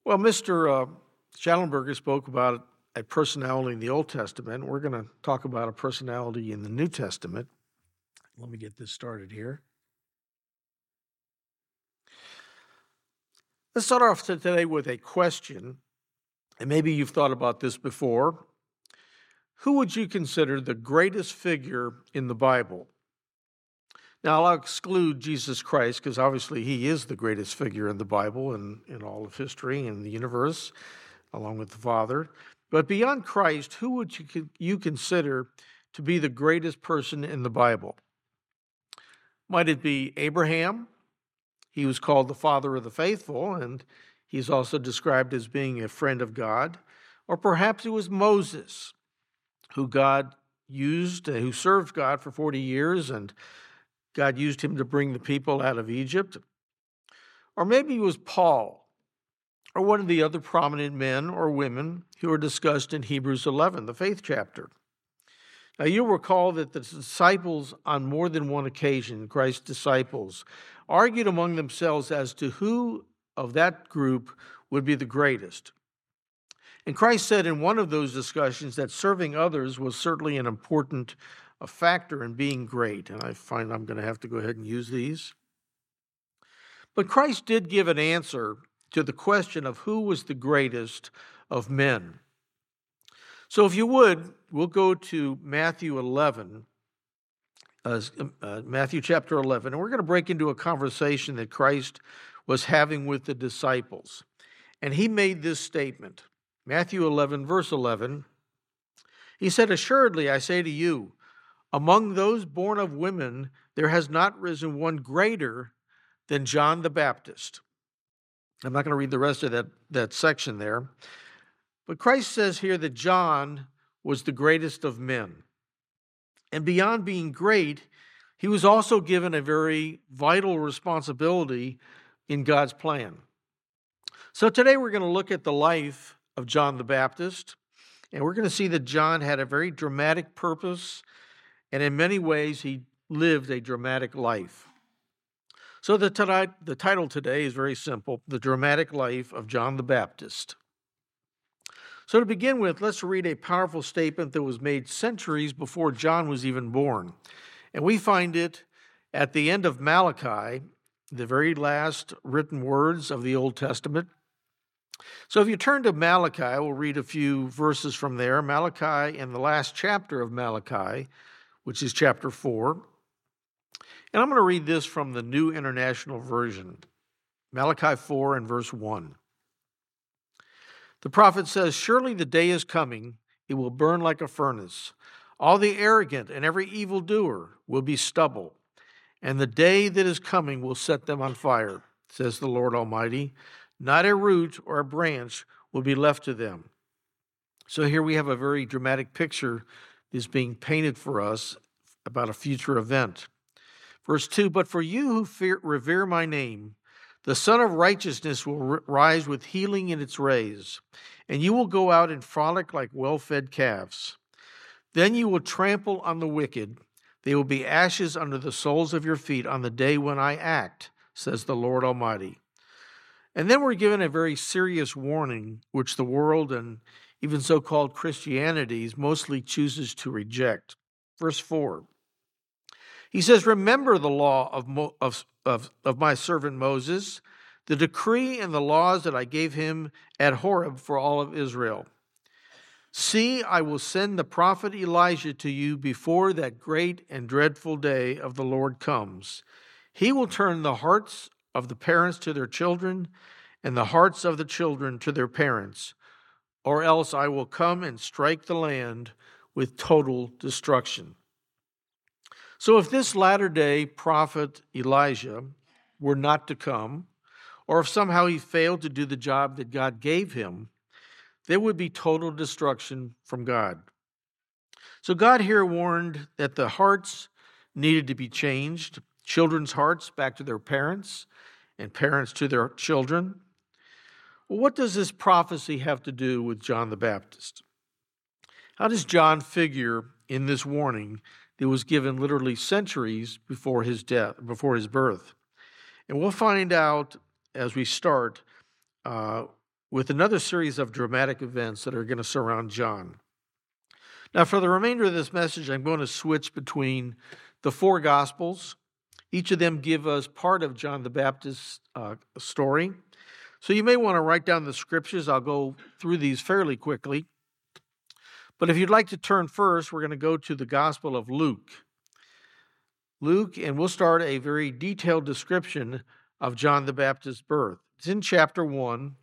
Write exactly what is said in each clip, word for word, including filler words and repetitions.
Well, Mister Uh, Schallenberger spoke about a personality in the Old Testament. We're going to talk about a personality in the New Testament. Let me get this started here. Let's start off today with a question, and maybe you've thought about this before. Who would you consider the greatest figure in the Bible? Now, I'll exclude Jesus Christ because obviously he is the greatest figure in the Bible and in all of history and the universe, along with the Father. But beyond Christ, who would you, you consider to be the greatest person in the Bible? Might it be Abraham? He was called the father of the faithful, and he's also described as being a friend of God. Or perhaps it was Moses, who God used, uh, who served God for forty years, and God used him to bring the people out of Egypt. Or maybe it was Paul, or one of the other prominent men or women who are discussed in Hebrews eleven, the faith chapter. Now, you'll recall that the disciples, on more than one occasion, Christ's disciples, argued among themselves as to who of that group would be the greatest. And Christ said in one of those discussions that serving others was certainly an important a factor in being great. And I find I'm going to have to go ahead and use these. But Christ did give an answer to the question of who was the greatest of men. So if you would, we'll go to Matthew eleven, uh, uh, Matthew chapter eleven, and we're going to break into a conversation that Christ was having with the disciples. And he made this statement, Matthew eleven, verse eleven. He said, "Assuredly, I say to you, among those born of women, there has not risen one greater than John the Baptist." I'm not going to read the rest of that, that section there. But Christ says here that John was the greatest of men. And beyond being great, he was also given a very vital responsibility in God's plan. So today we're going to look at the life of John the Baptist, and we're going to see that John had a very dramatic purpose, and in many ways he lived a dramatic life. So the, t- the title today is very simple, The Dramatic Life of John the Baptist. So to begin with, let's read a powerful statement that was made centuries before John was even born. And we find it at the end of Malachi, the very last written words of the Old Testament. So if you turn to Malachi, we'll read a few verses from there. Malachi and the last chapter of Malachi, which is chapter four. And I'm going to read this from the New International Version. Malachi four and verse one. The prophet says, "Surely the day is coming, it will burn like a furnace. All the arrogant and every evildoer will be stubble, and the day that is coming will set them on fire, says the Lord Almighty. Not a root or a branch will be left to them." So here we have a very dramatic picture that's being painted for us about a future event. Verse two, "But for you who fear, revere my name, the Son of Righteousness will r- rise with healing in its rays, and you will go out and frolic like well-fed calves. Then you will trample on the wicked. They will be ashes under the soles of your feet on the day when I act, says the Lord Almighty." And then we're given a very serious warning, which the world and even so-called Christianity mostly chooses to reject. Verse four. He says, "Remember the law of, Mo- of, of, of my servant Moses, the decree and the laws that I gave him at Horeb for all of Israel. See, I will send the prophet Elijah to you before that great and dreadful day of the Lord comes. He will turn the hearts of the parents to their children and the hearts of the children to their parents, or else I will come and strike the land with total destruction." So if this latter-day prophet Elijah were not to come, or if somehow he failed to do the job that God gave him, there would be total destruction from God. So God here warned that the hearts needed to be changed, children's hearts back to their parents, and parents to their children. Well, what does this prophecy have to do with John the Baptist? How does John figure in this warning that was given literally centuries before his death, before his birth? And we'll find out as we start uh, with another series of dramatic events that are going to surround John. Now, for the remainder of this message, I'm going to switch between the four Gospels. Each of them give us part of John the Baptist's uh, story. So you may want to write down the scriptures. I'll go through these fairly quickly. But if you'd like to turn first, we're going to go to the Gospel of Luke. Luke, and we'll start a very detailed description of John the Baptist's birth. It's in chapter one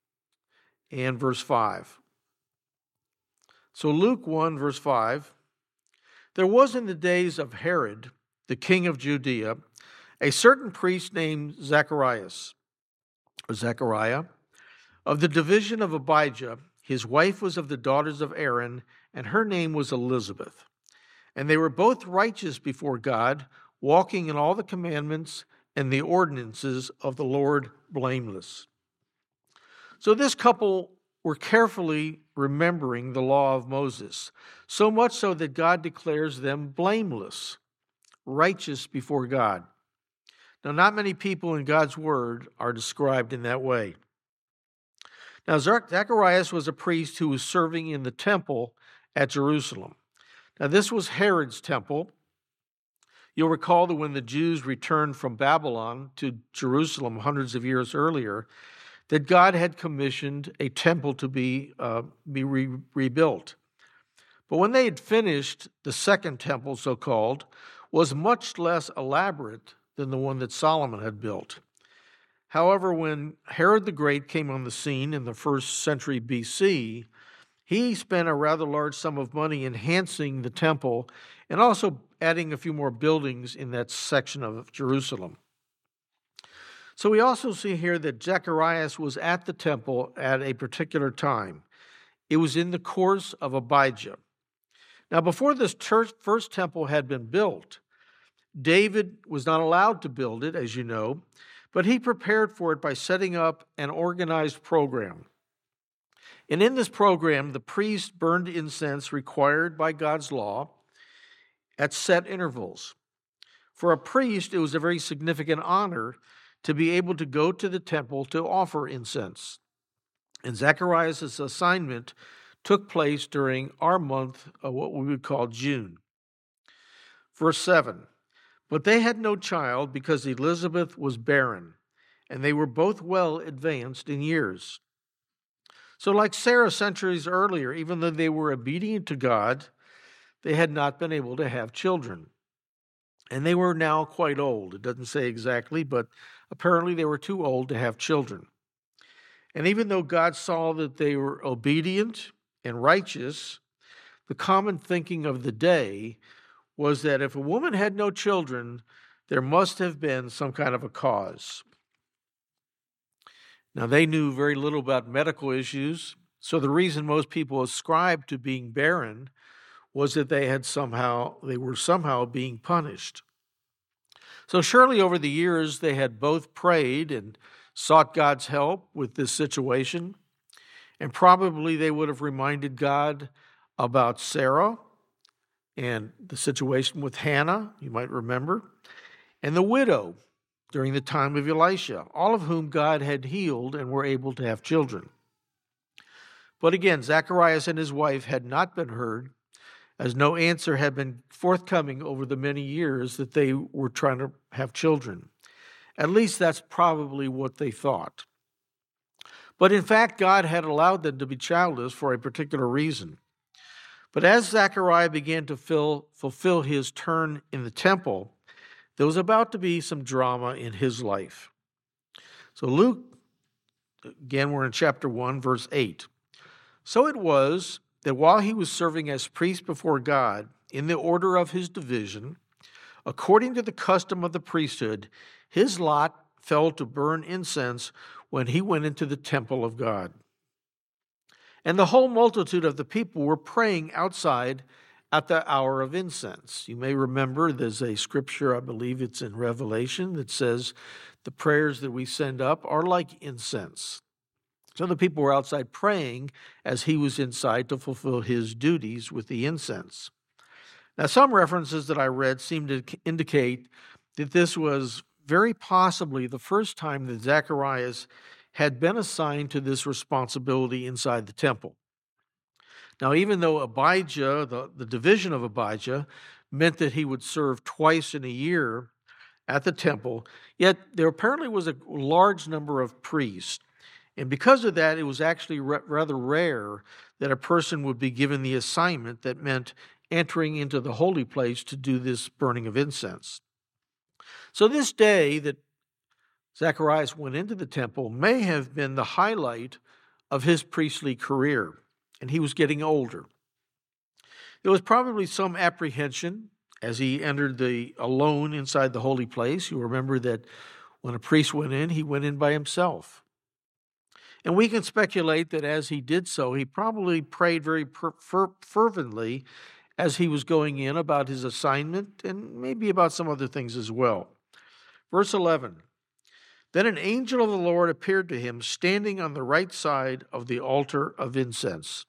and verse five. So Luke one, verse five, there was in the days of Herod, the king of Judea, a certain priest named Zacharias, or Zechariah, of the division of Abijah. His wife was of the daughters of Aaron, and her name was Elizabeth. And they were both righteous before God, walking in all the commandments and the ordinances of the Lord blameless. So this couple were carefully remembering the law of Moses, so much so that God declares them blameless, righteous before God. Now, not many people in God's word are described in that way. Now, Zacharias was a priest who was serving in the temple at Jerusalem. Now, this was Herod's temple. You'll recall that when the Jews returned from Babylon to Jerusalem hundreds of years earlier, that God had commissioned a temple to be, uh, be re- rebuilt. But when they had finished, the second temple, so-called, was much less elaborate than the one that Solomon had built. However, when Herod the Great came on the scene in the first century B C, he spent a rather large sum of money enhancing the temple and also adding a few more buildings in that section of Jerusalem. So we also see here that Zacharias was at the temple at a particular time. It was in the course of Abijah. Now, before this first temple had been built, David was not allowed to build it, as you know, but he prepared for it by setting up an organized program. And in this program, the priest burned incense required by God's law at set intervals. For a priest, it was a very significant honor to be able to go to the temple to offer incense. And Zacharias' assignment took place during our month of what we would call June. Verse seven, but they had no child because Elizabeth was barren, and they were both well advanced in years. So like Sarah centuries earlier, even though they were obedient to God, they had not been able to have children. And they were now quite old. It doesn't say exactly, but apparently they were too old to have children. And even though God saw that they were obedient and righteous, the common thinking of the day was that if a woman had no children, there must have been some kind of a cause. Now, they knew very little about medical issues, so the reason most people ascribed to being barren was that they had somehow, they were somehow being punished. So surely over the years, they had both prayed and sought God's help with this situation, and probably they would have reminded God about Sarah and the situation with Hannah, you might remember, and the widow during the time of Elisha, all of whom God had healed and were able to have children. But again, Zacharias and his wife had not been heard, as no answer had been forthcoming over the many years that they were trying to have children. At least that's probably what they thought. But in fact, God had allowed them to be childless for a particular reason. But as Zechariah began to fill, fulfill his turn in the temple, there was about to be some drama in his life. So Luke, again, we're in chapter one, verse eight. So it was that while he was serving as priest before God in the order of his division, according to the custom of the priesthood, his lot fell to burn incense when he went into the temple of God. And the whole multitude of the people were praying outside at the hour of incense. You may remember there's a scripture, I believe it's in Revelation, that says the prayers that we send up are like incense. So the people were outside praying as he was inside to fulfill his duties with the incense. Now, some references that I read seem to indicate that this was very possibly the first time that Zacharias had been assigned to this responsibility inside the temple. Now, even though Abijah, the, the division of Abijah, meant that he would serve twice in a year at the temple, yet there apparently was a large number of priests. And because of that, it was actually re- rather rare that a person would be given the assignment that meant entering into the holy place to do this burning of incense. So this day that Zacharias went into the temple may have been the highlight of his priestly career, and he was getting older. There was probably some apprehension as he entered the alone inside the holy place. You remember that when a priest went in, he went in by himself. And we can speculate that as he did so, he probably prayed very per- fer- fervently as he was going in about his assignment and maybe about some other things as well. Verse eleven, then an angel of the Lord appeared to him standing on the right side of the altar of incense.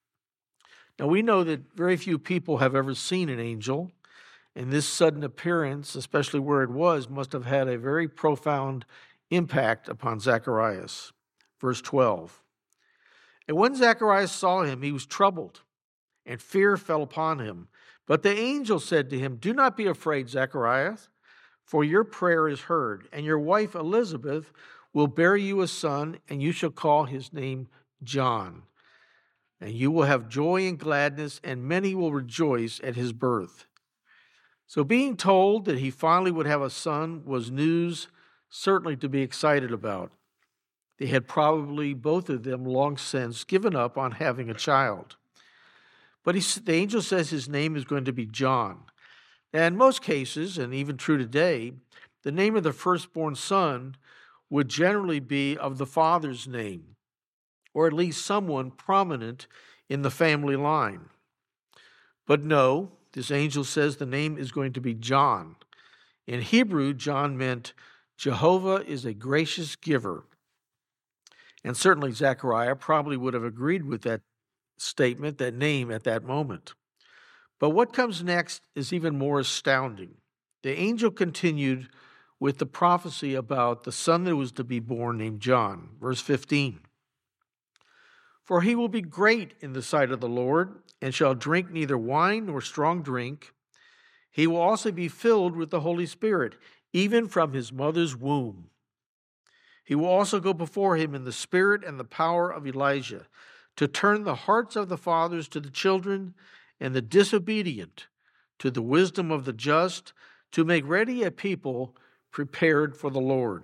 Now we know that very few people have ever seen an angel, and this sudden appearance, especially where it was, must have had a very profound impact upon Zacharias. Verse twelve, and when Zacharias saw him, he was troubled, and fear fell upon him. But the angel said to him, do not be afraid, Zacharias, for your prayer is heard, and your wife Elizabeth will bear you a son, and you shall call his name John. And you will have joy and gladness, and many will rejoice at his birth. So being told that he finally would have a son was news certainly to be excited about. They had probably, both of them, long since given up on having a child. But he, the angel says his name is going to be John. And in most cases, and even true today, the name of the firstborn son would generally be of the father's name, or at least someone prominent in the family line. But no, this angel says the name is going to be John. In Hebrew, John meant Jehovah is a gracious giver. And certainly Zechariah probably would have agreed with that statement, that name at that moment. But what comes next is even more astounding. The angel continued with the prophecy about the son that was to be born named John. Verse fifteen. For he will be great in the sight of the Lord, and shall drink neither wine nor strong drink. He will also be filled with the Holy Spirit, even from his mother's womb. He will also go before him in the spirit and the power of Elijah, to turn the hearts of the fathers to the children, and the disobedient to the wisdom of the just, to make ready a people prepared for the Lord.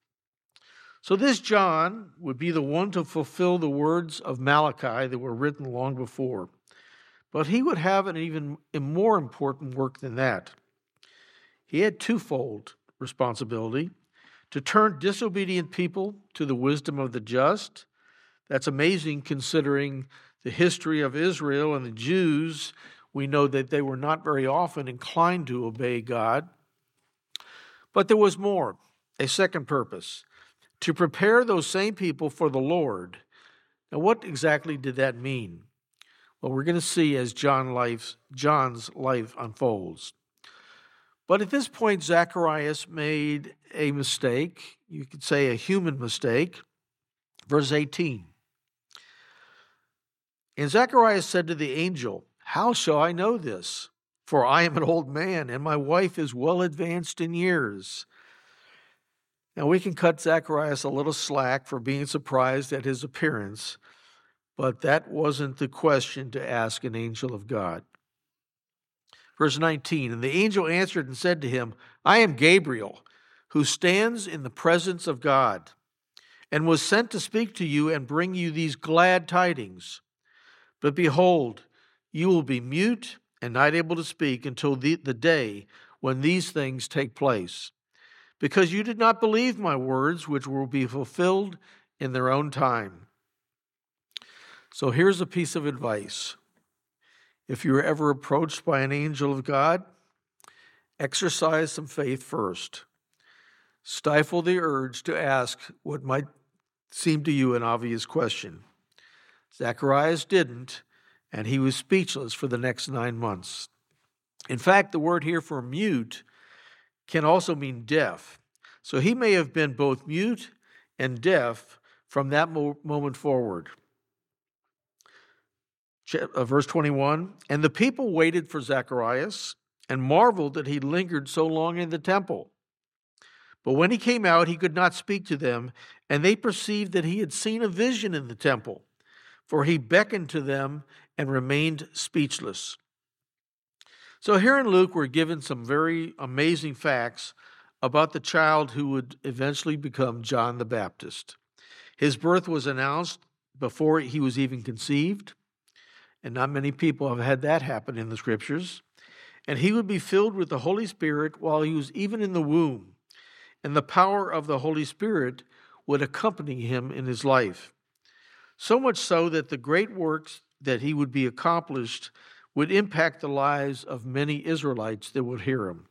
So this John would be the one to fulfill the words of Malachi that were written long before. But he would have an even more important work than that. He had twofold responsibility: to turn disobedient people to the wisdom of the just. That's amazing considering the history of Israel and the Jews. We know that they were not very often inclined to obey God. But there was more, a second purpose: to prepare those same people for the Lord. Now, what exactly did that mean? Well, we're going to see as John life's, John's life unfolds. But at this point, Zacharias made a mistake. You could say a human mistake. Verse eighteen. And Zacharias said to the angel, how shall I know this? For I am an old man, and my wife is well advanced in years. Now, we can cut Zacharias a little slack for being surprised at his appearance, but that wasn't the question to ask an angel of God. Verse nineteen, and the angel answered and said to him, I am Gabriel, who stands in the presence of God, and was sent to speak to you and bring you these glad tidings. But behold, you will be mute and not able to speak until the, the day when these things take place, because you did not believe my words, which will be fulfilled in their own time. So here's a piece of advice. If you're ever approached by an angel of God, exercise some faith first. Stifle the urge to ask what might seem to you an obvious question. Zacharias didn't, and he was speechless for the next nine months. In fact, the word here for mute can also mean deaf. So he may have been both mute and deaf from that mo- moment forward. Ch- uh, verse twenty-one, and the people waited for Zacharias and marveled that he lingered so long in the temple. But when he came out, he could not speak to them, and they perceived that he had seen a vision in the temple, for he beckoned to them and remained speechless. So here in Luke, we're given some very amazing facts about the child who would eventually become John the Baptist. His birth was announced before he was even conceived, and not many people have had that happen in the scriptures. And he would be filled with the Holy Spirit while he was even in the womb, and the power of the Holy Spirit would accompany him in his life. So much so that the great works that he would be accomplished would impact the lives of many Israelites that would hear him.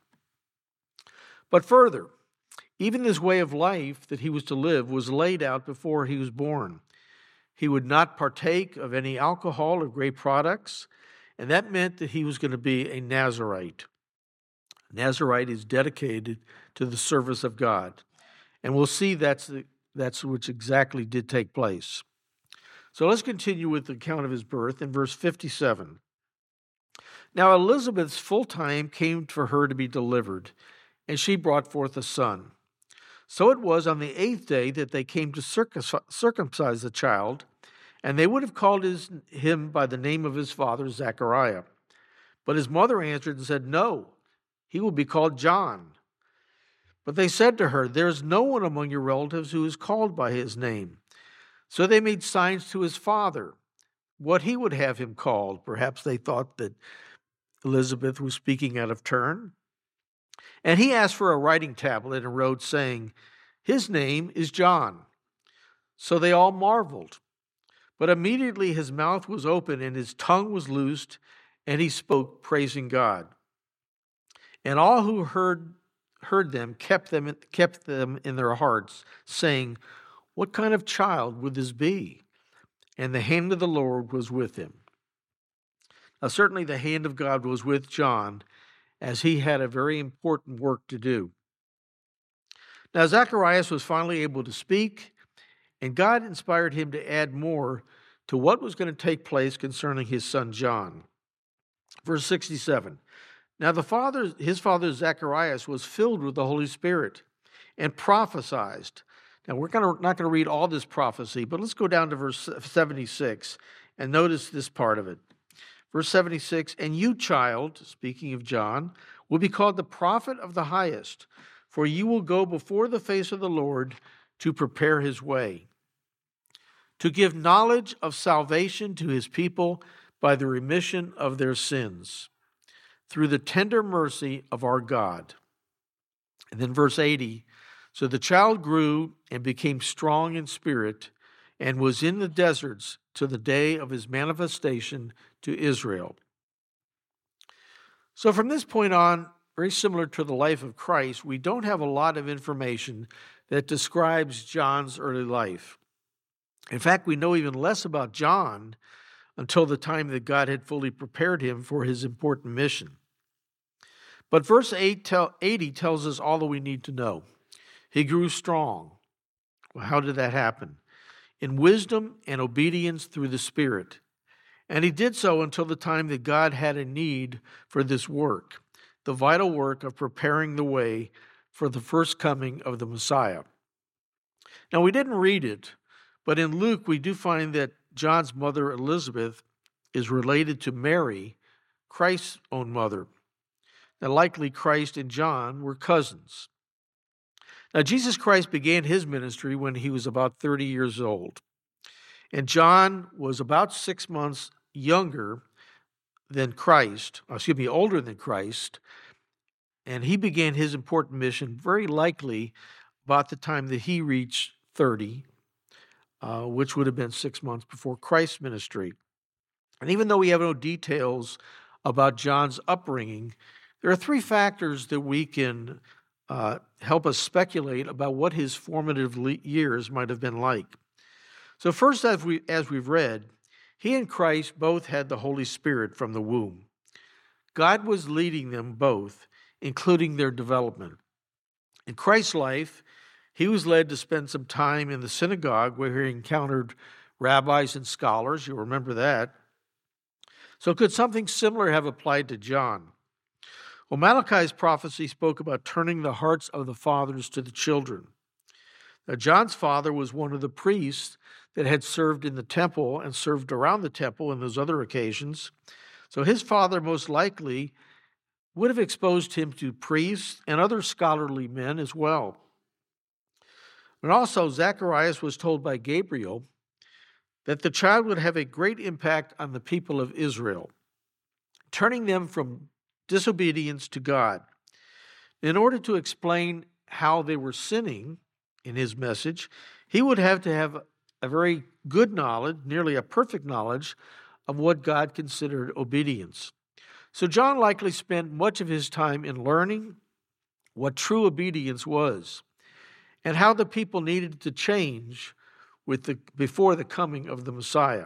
But further, even this way of life that he was to live was laid out before he was born. He would not partake of any alcohol or grape products, and that meant that he was going to be a Nazirite. Nazirite is dedicated to the service of God. And we'll see that's, the, that's which exactly did take place. So let's continue with the account of his birth in verse fifty-seven. Now Elizabeth's full time came for her to be delivered, and she brought forth a son. So it was on the eighth day that they came to circumcise the child, and they would have called his, him by the name of his father, Zechariah. But his mother answered and said, no, he will be called John. But they said to her, there is no one among your relatives who is called by his name. So they made signs to his father, what he would have him called. Perhaps they thought that Elizabeth was speaking out of turn. And he asked for a writing tablet and wrote, saying, his name is John. So they all marveled. But immediately his mouth was open and his tongue was loosed, and he spoke, praising God. And all who heard heard them kept them kept them in their hearts, saying, what kind of child would this be? And the hand of the Lord was with him. Now certainly the hand of God was with John, as he had a very important work to do. Now Zacharias was finally able to speak, and God inspired him to add more to what was going to take place concerning his son John. Verse sixty-seven. Now the father, his father Zacharias was filled with the Holy Spirit and prophesied. Now we're gonna, not going to read all this prophecy, but let's go down to verse seventy-six and notice this part of it. Verse seventy-six, and you, child, speaking of John, will be called the prophet of the highest, for you will go before the face of the Lord to prepare his way, to give knowledge of salvation to his people by the remission of their sins, through the tender mercy of our God. And then verse eighty, so the child grew and became strong in spirit and was in the deserts to the day of his manifestation to Israel. So from this point on, very similar to the life of Christ, we don't have a lot of information that describes John's early life. In fact, we know even less about John until the time that God had fully prepared him for his important mission. But verse eighty tells us all that we need to know. He grew strong. Well, how did that happen? In wisdom and obedience through the Spirit. And he did so until the time that God had a need for this work, the vital work of preparing the way for the first coming of the Messiah. Now, we didn't read it, but in Luke we do find that John's mother, Elizabeth, is related to Mary, Christ's own mother. Now, likely Christ and John were cousins. Now, Jesus Christ began his ministry when he was about thirty years old. And John was about six months younger than Christ, excuse me, older than Christ. And he began his important mission very likely about the time that he reached thirty, uh, which would have been six months before Christ's ministry. And even though we have no details about John's upbringing, there are three factors that we can uh, help us speculate about what his formative years might have been like. So first, as, we, as we've read, he and Christ both had the Holy Spirit from the womb. God was leading them both, including their development. In Christ's life, He was led to spend some time in the synagogue where he encountered rabbis and scholars. You remember that. So could something similar have applied to John? Well, Malachi's prophecy spoke about turning the hearts of the fathers to the children. Now, John's father was one of the priests that had served in the temple and served around the temple in those other occasions. So his father most likely would have exposed him to priests and other scholarly men as well. And also, Zacharias was told by Gabriel that the child would have a great impact on the people of Israel, turning them from disobedience to God. In order to explain how they were sinning in his message, he would have to have a very good knowledge, nearly a perfect knowledge, of what God considered obedience. So John likely spent much of his time in learning what true obedience was and how the people needed to change with the, before the coming of the Messiah.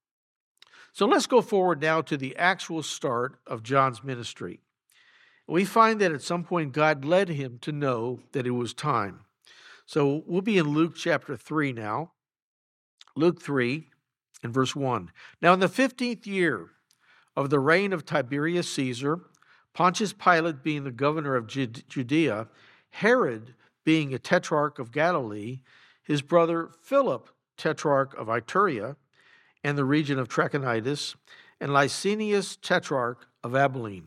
So let's go forward now to the actual start of John's ministry. We find that at some point God led him to know that it was time. So we'll be in Luke chapter three now. Luke three and verse one. Now in the fifteenth year of the reign of Tiberius Caesar, Pontius Pilate being the governor of Judea, Herod being a tetrarch of Galilee, his brother Philip, tetrarch of Iturea and the region of Trachonitis, and Lysanias, tetrarch of Abilene.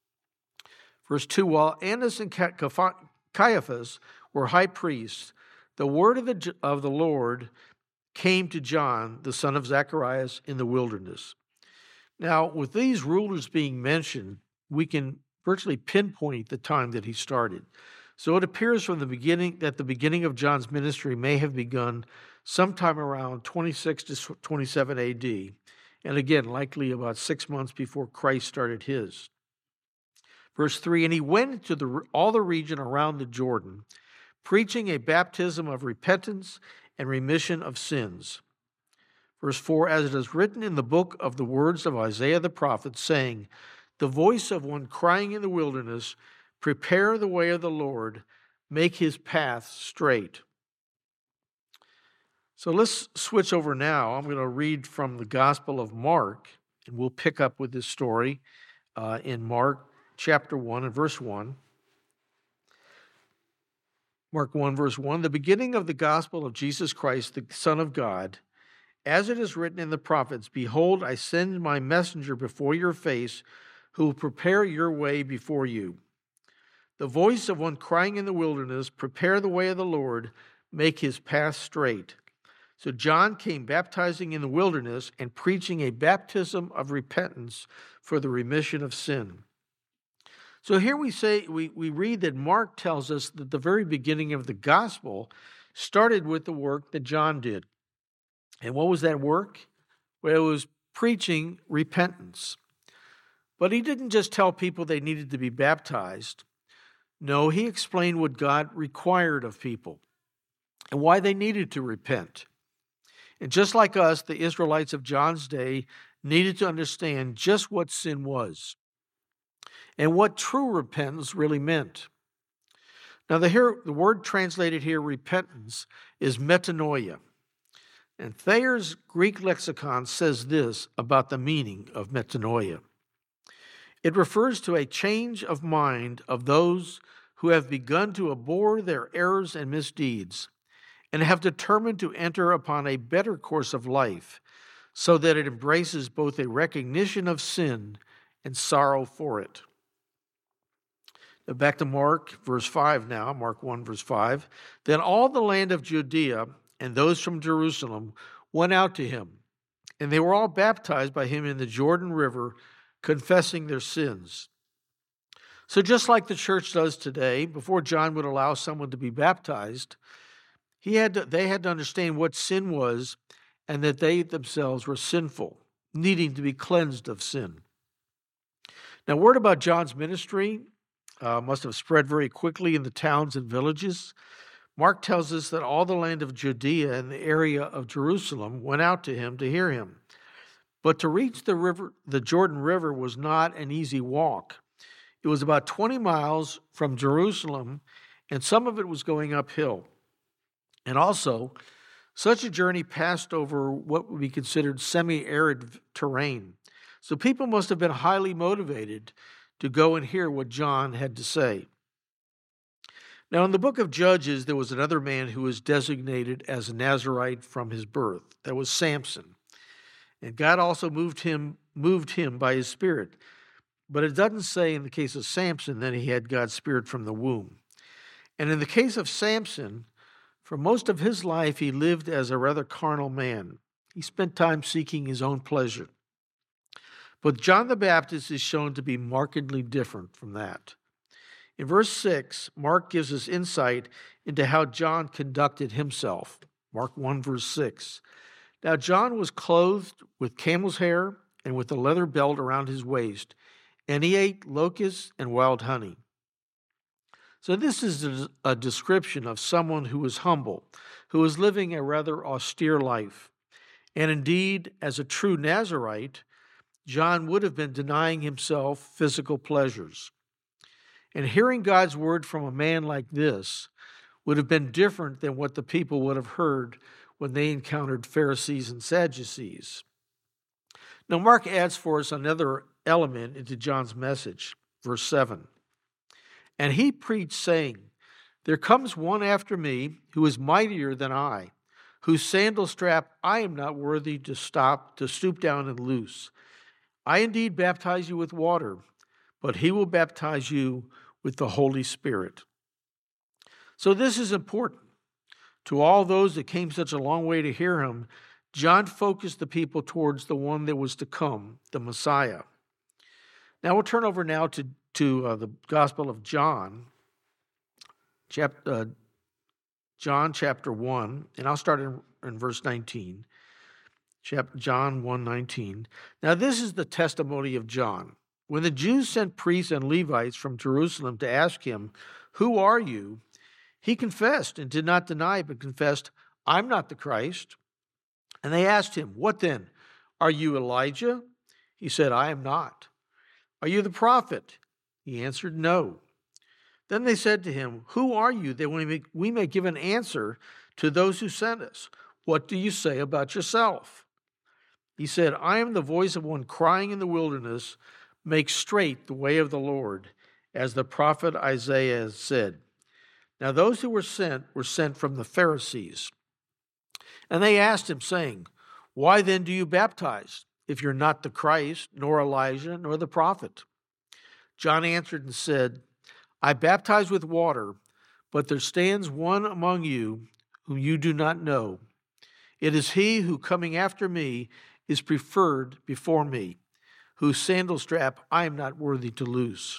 Verse two, while Annas and Caiaphas were high priests, the word of the, of the Lord came to John, the son of Zacharias, in the wilderness. Now, with these rulers being mentioned, we can virtually pinpoint the time that he started. So it appears from the beginning that the beginning of John's ministry may have begun sometime around twenty-six to twenty-seven A D, and again, likely about six months before Christ started his. Verse three, and he went into the, all the region around the Jordan, preaching a baptism of repentance and remission of sins. Verse four, as it is written in the book of the words of Isaiah the prophet, saying, the voice of one crying in the wilderness, prepare the way of the Lord, make his path straight. So let's switch over now. I'm going to read from the Gospel of Mark, and we'll pick up with this story uh, in Mark chapter one and verse one. Mark one, verse one, the beginning of the gospel of Jesus Christ, the Son of God, as it is written in the prophets, behold, I send my messenger before your face, who will prepare your way before you. The voice of one crying in the wilderness, prepare the way of the Lord, make his path straight. So John came baptizing in the wilderness and preaching a baptism of repentance for the remission of sin. So here we say, we, we read that Mark tells us that the very beginning of the gospel started with the work that John did. And what was that work? Well, it was preaching repentance. But he didn't just tell people they needed to be baptized. No, he explained what God required of people and why they needed to repent. And just like us, the Israelites of John's day needed to understand just what sin was and what true repentance really meant. Now, the, here, the word translated here, repentance, is metanoia. And Thayer's Greek lexicon says this about the meaning of metanoia. It refers to a change of mind of those who have begun to abhor their errors and misdeeds and have determined to enter upon a better course of life so that it embraces both a recognition of sin and sorrow for it. Now back to Mark, verse five now, Mark one, verse five. Then all the land of Judea and those from Jerusalem went out to him, and they were all baptized by him in the Jordan River, confessing their sins. So just like the church does today, before John would allow someone to be baptized, he had to, they had to understand what sin was and that they themselves were sinful, needing to be cleansed of sin. Now, word about John's ministry uh, must have spread very quickly in the towns and villages. Mark tells us that all the land of Judea and the area of Jerusalem went out to him to hear him. But to reach the river, the Jordan River was not an easy walk. It was about twenty miles from Jerusalem, and some of it was going uphill. And also, such a journey passed over what would be considered semi-arid terrain. So people must have been highly motivated to go and hear what John had to say. Now, in the book of Judges, there was another man who was designated as a Nazirite from his birth. That was Samson. And God also moved him, moved him by his Spirit. But it doesn't say in the case of Samson that he had God's Spirit from the womb. And in the case of Samson, for most of his life, he lived as a rather carnal man. He spent time seeking his own pleasure. But John the Baptist is shown to be markedly different from that. In verse six, Mark gives us insight into how John conducted himself. Mark one, verse six. Now John was clothed with camel's hair and with a leather belt around his waist, and he ate locusts and wild honey. So this is a description of someone who was humble, who was living a rather austere life. And indeed, as a true Nazirite, John would have been denying himself physical pleasures. And hearing God's word from a man like this would have been different than what the people would have heard when they encountered Pharisees and Sadducees. Now, Mark adds for us another element into John's message, verse seven. And he preached, saying, There comes one after me who is mightier than I, whose sandal strap I am not worthy to stop, to stoop down and loose. I indeed baptize you with water, but he will baptize you with the Holy Spirit. So this is important. To all those that came such a long way to hear him, John focused the people towards the one that was to come, the Messiah. Now we'll turn over now to, to uh, the Gospel of John, chapter, uh, John chapter one, and I'll start in, in verse nineteen. Chapter, John one nineteen. Now this is the testimony of John. When the Jews sent priests and Levites from Jerusalem to ask him, Who are you? He confessed and did not deny, but confessed, I'm not the Christ. And they asked him, What then? Are you Elijah? He said, I am not. Are you the prophet? He answered, No. Then they said to him, Who are you, that we may, we may give an answer to those who sent us? What do you say about yourself? He said, I am the voice of one crying in the wilderness, Make straight the way of the Lord, as the prophet Isaiah has said. Now those who were sent were sent from the Pharisees. And they asked him, saying, Why then do you baptize, if you're not the Christ, nor Elijah, nor the prophet? John answered and said, I baptize with water, but there stands one among you whom you do not know. It is he who, coming after me, is preferred before me, whose sandal strap I am not worthy to loose.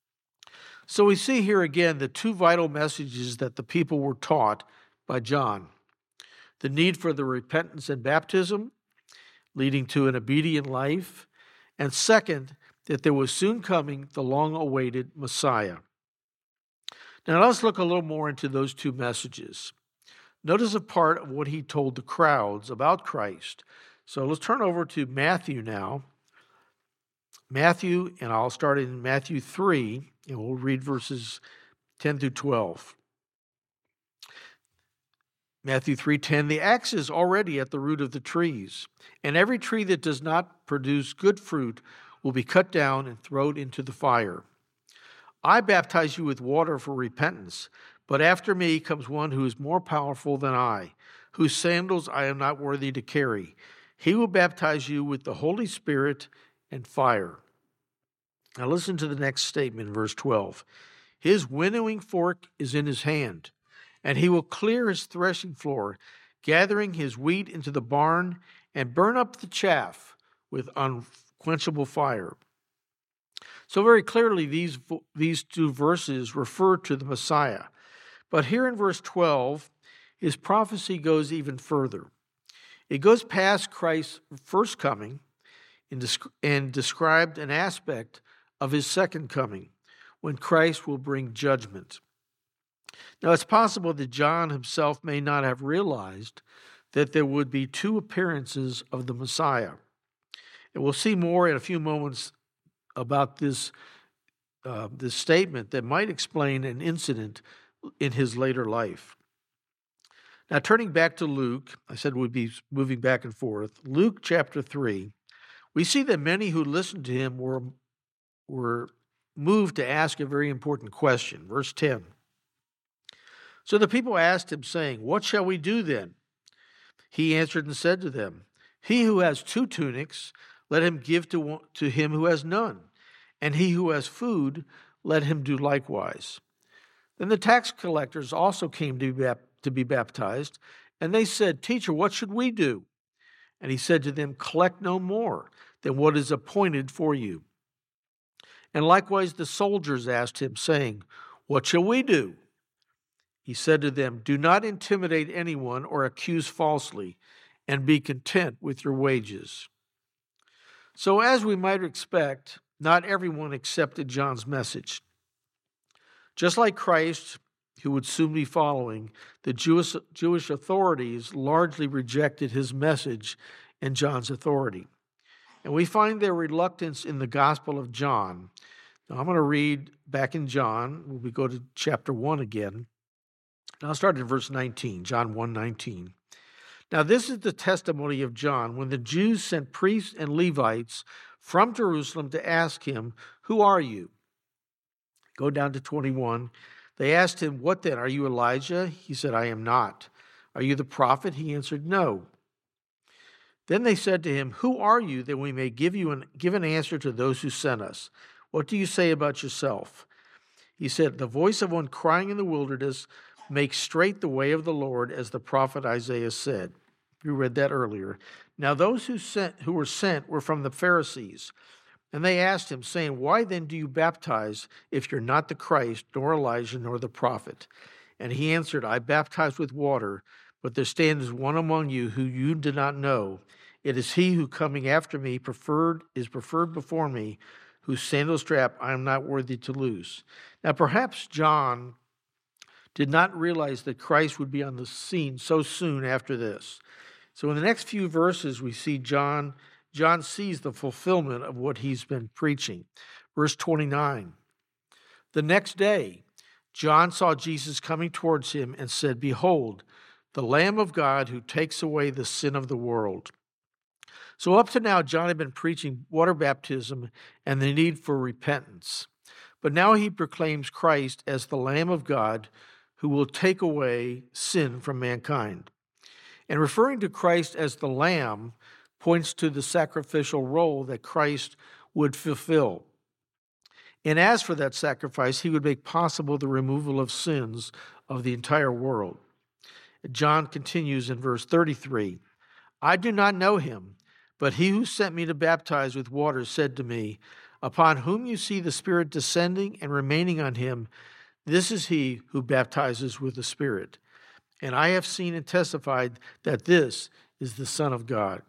So we see here again the two vital messages that the people were taught by John. The need for the repentance and baptism, leading to an obedient life, and second, that there was soon coming the long-awaited Messiah. Now let's look a little more into those two messages. Notice a part of what he told the crowds about Christ. So let's turn over to Matthew now. Matthew, and I'll start in Matthew three, and we'll read verses ten through twelve. Matthew three ten, the axe is already at the root of the trees, and every tree that does not produce good fruit will be cut down and thrown into the fire. I baptize you with water for repentance, but after me comes one who is more powerful than I, whose sandals I am not worthy to carry. He will baptize you with the Holy Spirit and fire. Now listen to the next statement in verse twelve. His winnowing fork is in his hand, and he will clear his threshing floor, gathering his wheat into the barn and burn up the chaff with unquenchable fire. So very clearly these, these two verses refer to the Messiah. But here in verse twelve, his prophecy goes even further. It goes past Christ's first coming and described an aspect of his second coming, when Christ will bring judgment. Now, it's possible that John himself may not have realized that there would be two appearances of the Messiah. And we'll see more in a few moments about this, uh, this statement that might explain an incident in his later life. Now, turning back to Luke, I said we'd be moving back and forth. Luke chapter three, we see that many who listened to him were, were moved to ask a very important question. Verse ten. So the people asked him, saying, "What shall we do then?" He answered and said to them, "He who has two tunics, let him give to, one, to him who has none, and he who has food, let him do likewise." Then the tax collectors also came to be, bap- to be baptized, and they said, "Teacher, what should we do?" And he said to them, "Collect no more than what is appointed for you." And likewise the soldiers asked him, saying, "What shall we do?" He said to them, "Do not intimidate anyone or accuse falsely, and be content with your wages." So as we might expect, not everyone accepted John's message. Just like Christ, who would soon be following, the Jewish, Jewish authorities largely rejected his message and John's authority. And we find their reluctance in the Gospel of John. Now I'm going to read back in John. We go to chapter one again. And I'll start in verse nineteen, John one nineteen. Now this is the testimony of John when the Jews sent priests and Levites from Jerusalem to ask him, "Who are you?" Go down to twenty-one. They asked him, "What then? Are you Elijah?" He said, "I am not." "Are you the prophet?" He answered, "No." Then they said to him, "Who are you, that we may give you an, give an answer to those who sent us? What do you say about yourself?" He said, "The voice of one crying in the wilderness, make straight the way of the Lord, as the prophet Isaiah said." We read that earlier. Now those who sent who were sent were from the Pharisees. And they asked him, saying, "Why then do you baptize if you're not the Christ, nor Elijah, nor the prophet?" And he answered, "I baptize with water, but there stands one among you who you do not know. It is he who coming after me preferred is preferred before me, whose sandal strap I am not worthy to loose." Now perhaps John did not realize that Christ would be on the scene so soon after this. So in the next few verses, we see John John sees the fulfillment of what he's been preaching. Verse twenty-nine, the next day, John saw Jesus coming towards him and said, "Behold, the Lamb of God who takes away the sin of the world." So up to now, John had been preaching water baptism and the need for repentance. But now he proclaims Christ as the Lamb of God who will take away sin from mankind. And referring to Christ as the Lamb points to the sacrificial role that Christ would fulfill. And as for that sacrifice, he would make possible the removal of sins of the entire world. John continues in verse thirty-three, "I do not know him, but he who sent me to baptize with water said to me, 'Upon whom you see the Spirit descending and remaining on him, this is he who baptizes with the Spirit.' And I have seen and testified that this is the Son of God."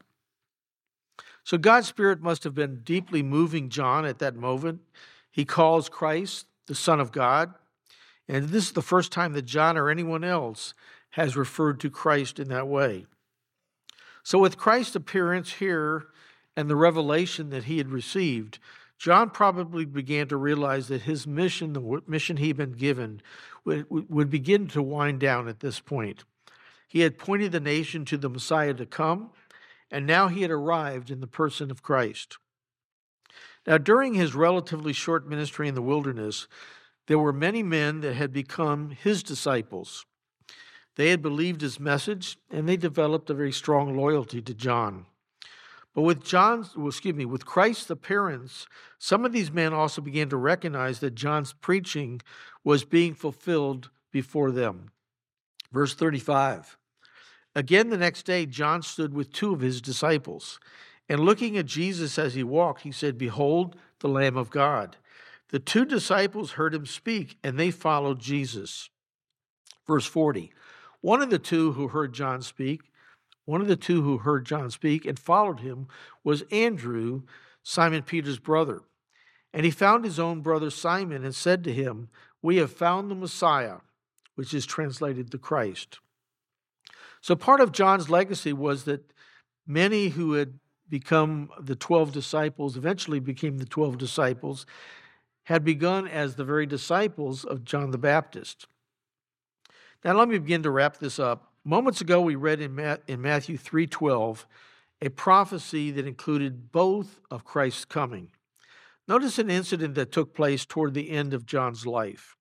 So God's Spirit must have been deeply moving John at that moment. He calls Christ the Son of God. And this is the first time that John or anyone else has referred to Christ in that way. So with Christ's appearance here and the revelation that he had received, John probably began to realize that his mission, the mission he'd been given, would, would begin to wind down at this point. He had pointed the nation to the Messiah to come, and now he had arrived in the person of Christ. Now, during his relatively short ministry in the wilderness, there were many men that had become his disciples. They had believed his message, and they developed a very strong loyalty to John. But with John's, well, excuse me, with Christ's appearance, some of these men also began to recognize that John's preaching was being fulfilled before them. Verse thirty-five. Again, the next day, John stood with two of his disciples, and looking at Jesus as he walked, he said, "Behold, the Lamb of God." The two disciples heard him speak, and they followed Jesus. Verse forty. One of the two who heard John speak, one of the two who heard John speak and followed him was Andrew, Simon Peter's brother. And he found his own brother Simon and said to him, "We have found the Messiah," which is translated the Christ. So part of John's legacy was that many who had become the twelve disciples, eventually became the twelve disciples, had begun as the very disciples of John the Baptist. Now let me begin to wrap this up. Moments ago, we read in, Ma- in Matthew three twelve a prophecy that included both of Christ's coming. Notice an incident that took place toward the end of John's life.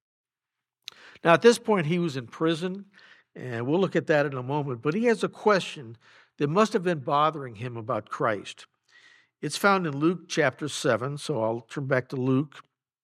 Now, at this point, he was in prison, and we'll look at that in a moment, but he has a question that must have been bothering him about Christ. It's found in Luke chapter seven, so I'll turn back to Luke.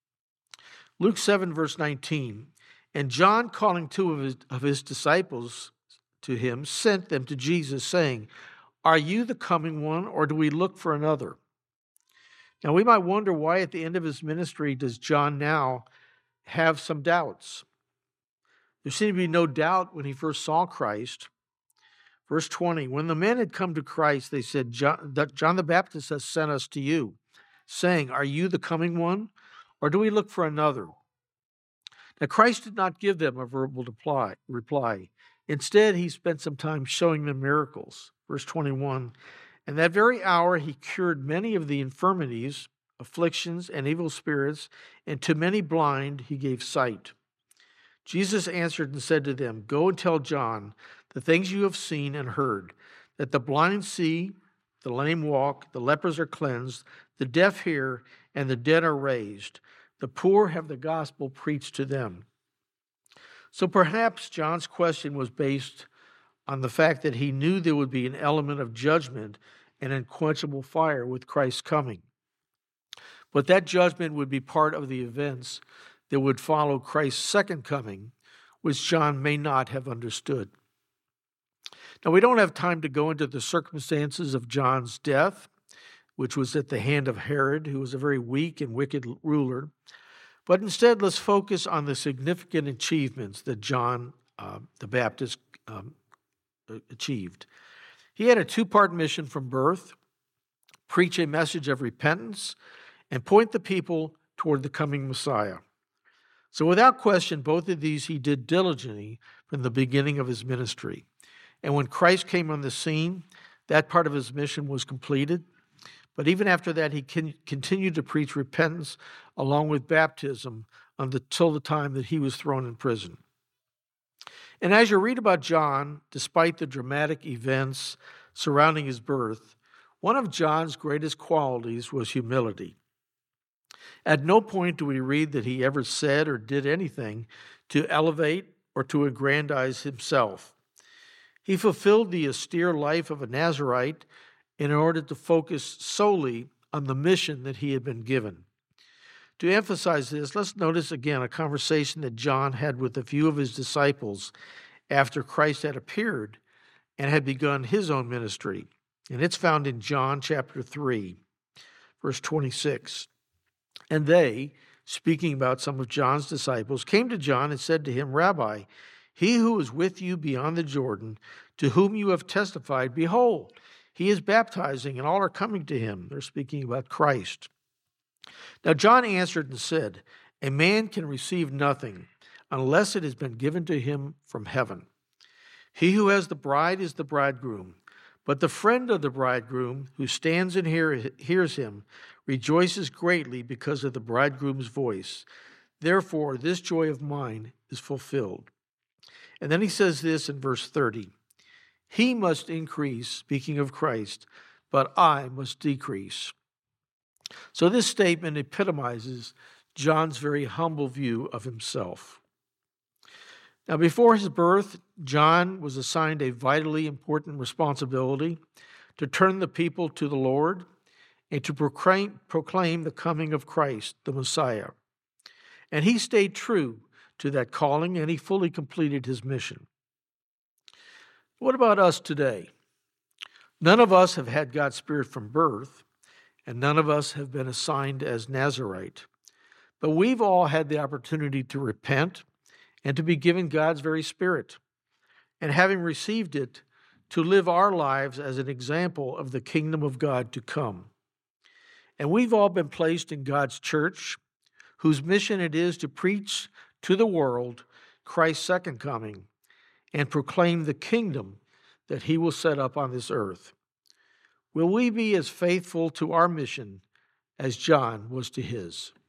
Luke seven, verse nineteen. And John, calling two of his, of his disciples to him, sent them to Jesus, saying, "Are you the coming one, or do we look for another?" Now, we might wonder why at the end of his ministry does John now have some doubts. There seemed to be no doubt when he first saw Christ. Verse twenty, when the men had come to Christ, they said, John, John the Baptist has sent us to you, saying, "Are you the coming one, or do we look for another?" Now, Christ did not give them a verbal reply. Instead, he spent some time showing them miracles. Verse twenty-one, and that very hour he cured many of the infirmities, afflictions, and evil spirits, and to many blind he gave sight. Jesus answered and said to them, "Go and tell John the things you have seen and heard, that the blind see, the lame walk, the lepers are cleansed, the deaf hear, and the dead are raised. The poor have the gospel preached to them." So perhaps John's question was based on the fact that he knew there would be an element of judgment and unquenchable fire with Christ's coming. But that judgment would be part of the events that would follow Christ's second coming, which John may not have understood. Now, we don't have time to go into the circumstances of John's death, which was at the hand of Herod, who was a very weak and wicked ruler. But instead, let's focus on the significant achievements that John uh, the Baptist um, achieved. He had a two-part mission from birth: preach a message of repentance and point the people toward the coming Messiah. So without question, both of these he did diligently from the beginning of his ministry. And when Christ came on the scene, that part of his mission was completed. But even after that, he can, continued to preach repentance along with baptism until the time that he was thrown in prison. And as you read about John, despite the dramatic events surrounding his birth, one of John's greatest qualities was humility. At no point do we read that he ever said or did anything to elevate or to aggrandize himself. He fulfilled the austere life of a Nazarite in order to focus solely on the mission that he had been given. To emphasize this, let's notice again a conversation that John had with a few of his disciples after Christ had appeared and had begun his own ministry. And it's found in John chapter three, verse twenty-six. And they, speaking about some of John's disciples, came to John and said to him, "Rabbi, he who is with you beyond the Jordan, to whom you have testified, behold, he is baptizing, and all are coming to him." They're speaking about Christ. Now John answered and said, "A man can receive nothing unless it has been given to him from heaven. He who has the bride is the bridegroom, but the friend of the bridegroom who stands and hear, hears him rejoices greatly because of the bridegroom's voice. Therefore, this joy of mine is fulfilled." And then he says this in verse thirty, "He must increase," speaking of Christ, "but I must decrease." So this statement epitomizes John's very humble view of himself. Now, before his birth, John was assigned a vitally important responsibility to turn the people to the Lord and to proclaim, proclaim the coming of Christ, the Messiah. And he stayed true to that calling, and he fully completed his mission. What about us today? None of us have had God's Spirit from birth, and none of us have been assigned as Nazarite. But we've all had the opportunity to repent and to be given God's very Spirit, and having received it, to live our lives as an example of the kingdom of God to come. And we've all been placed in God's church, whose mission it is to preach to the world Christ's second coming and proclaim the kingdom that he will set up on this earth. Will we be as faithful to our mission as John was to his?